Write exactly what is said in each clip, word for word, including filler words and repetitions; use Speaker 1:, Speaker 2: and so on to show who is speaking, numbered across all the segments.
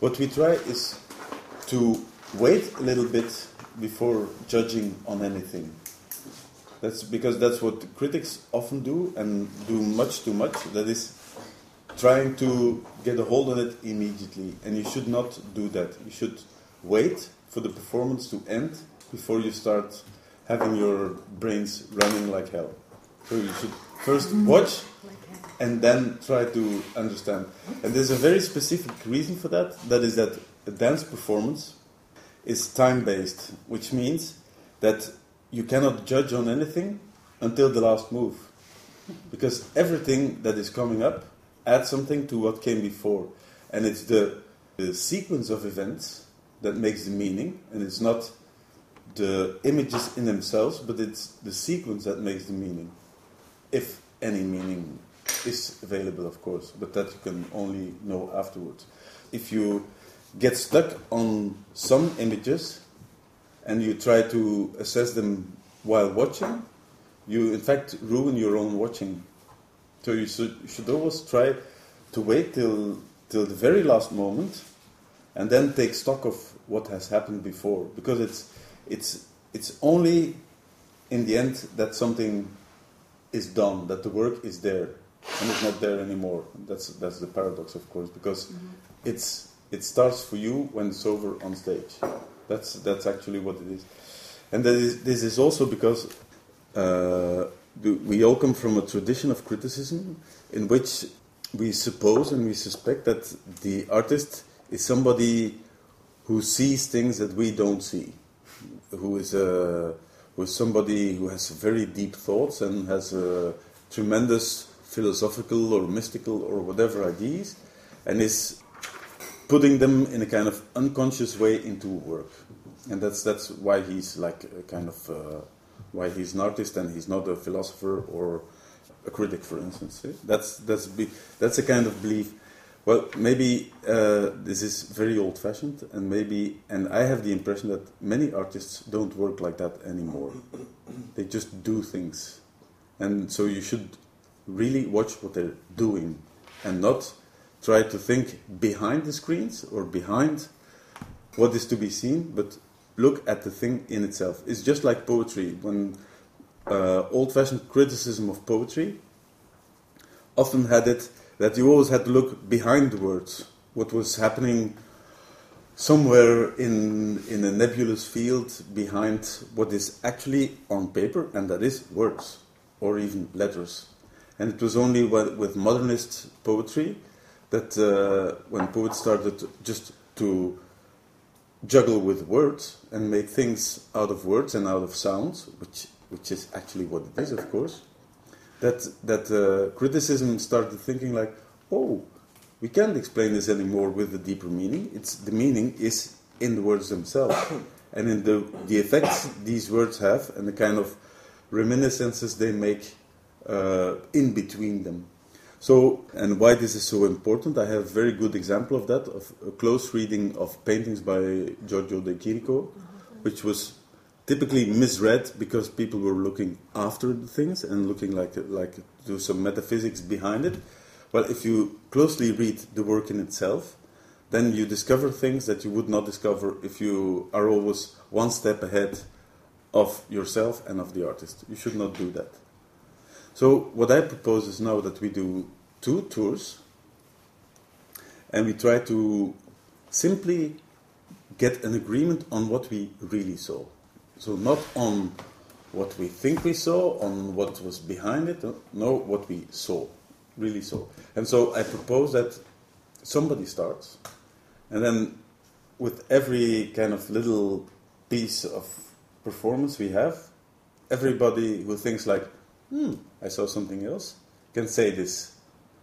Speaker 1: What we try is to wait a little bit before judging on anything. That's because that's what critics often do, and do much too much. That is trying to get a hold of it immediately. And you should not do that. You should wait for the performance to end before you start having your brains running like hell. So you should first watch and then try to understand. And there's a very specific reason for that. That is that a dance performance is time-based, which means that you cannot judge on anything until the last move. Because everything that is coming up adds something to what came before. And it's the, the sequence of events that makes the meaning, and it's not the images in themselves, but it's the sequence that makes the meaning. If any meaning is available, of course, but that you can only know afterwards. If you get stuck on some images and you try to assess them while watching, you in fact ruin your own watching. So you should, you should always try to wait till till the very last moment and then take stock of what has happened before, because it's it's it's only in the end that something is done, that the work is there and it's not there anymore. That's that's the paradox, of course, because mm-hmm. it's it starts for you when it's over on stage. That's that's actually what it is. And that is, this is also because uh, we all come from a tradition of criticism in which we suppose and we suspect that the artist is somebody who sees things that we don't see, who is a, who is somebody who has very deep thoughts and has a tremendous philosophical or mystical or whatever ideas, and is putting them in a kind of unconscious way into work. And that's that's why he's like a kind of uh, why he's an artist and he's not a philosopher or a critic, for instance. That's that's be, that's a kind of belief. Well, maybe uh, this is very old-fashioned, and maybe, and I have the impression that many artists don't work like that anymore. They just do things, and so you should really watch what they're doing, and not try to think behind the screens or behind what is to be seen, but look at the thing in itself. It's just like poetry. When uh, old-fashioned criticism of poetry often had it that you always had to look behind the words, what was happening somewhere in in a nebulous field behind what is actually on paper, and that is words, or even letters. And it was only with modernist poetry that uh, when poets started just to juggle with words and make things out of words and out of sounds, which which is actually what it is, of course, that that uh, criticism started thinking like, oh, we can't explain this anymore with the deeper meaning. It's the meaning is in the words themselves, and in the the effects these words have, and the kind of reminiscences they make uh, in between them. So, and why this is so important, I have a very good example of that, of a close reading of paintings by Giorgio de Chirico, which was typically misread because people were looking after the things and looking like like to some metaphysics behind it. Well, if you closely read the work in itself, then you discover things that you would not discover if you are always one step ahead of yourself and of the artist. You should not do that. So what I propose is now that we do two tours and we try to simply get an agreement on what we really saw. So not on what we think we saw, on what was behind it, no, what we saw, really saw. And so I propose that somebody starts, and then with every kind of little piece of performance we have, everybody who thinks like, hmm, I saw something else, can say this.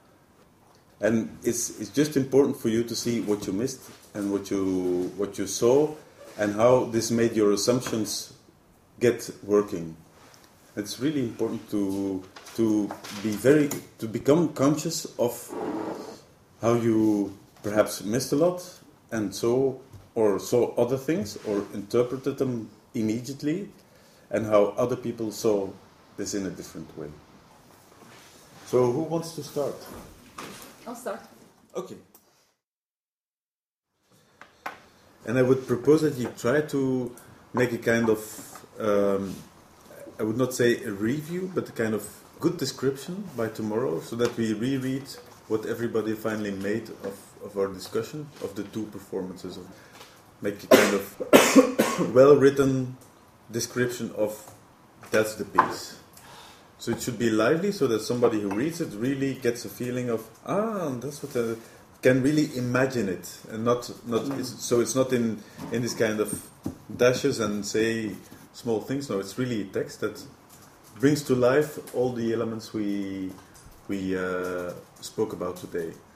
Speaker 1: And it's it's just important for you to see what you missed and what you what you saw and how this made your assumptions get working. It's really important to to be very to become conscious of how you perhaps missed a lot and so or saw other things or interpreted them immediately, and how other people saw this in a different way. So who wants to start?
Speaker 2: I'll start.
Speaker 1: Okay. And I would propose that you try to make a kind of, um, I would not say a review, but a kind of good description by tomorrow, so that we reread what everybody finally made of, of our discussion of the two performances. Of, make a kind of well-written description of that's the piece. So it should be lively, so that somebody who reads it really gets a feeling of, ah, that's what I can really imagine it, and not not mm. it's, so it's not in in this kind of dashes and say small things. No, it's really text that brings to life all the elements we we uh, spoke about today.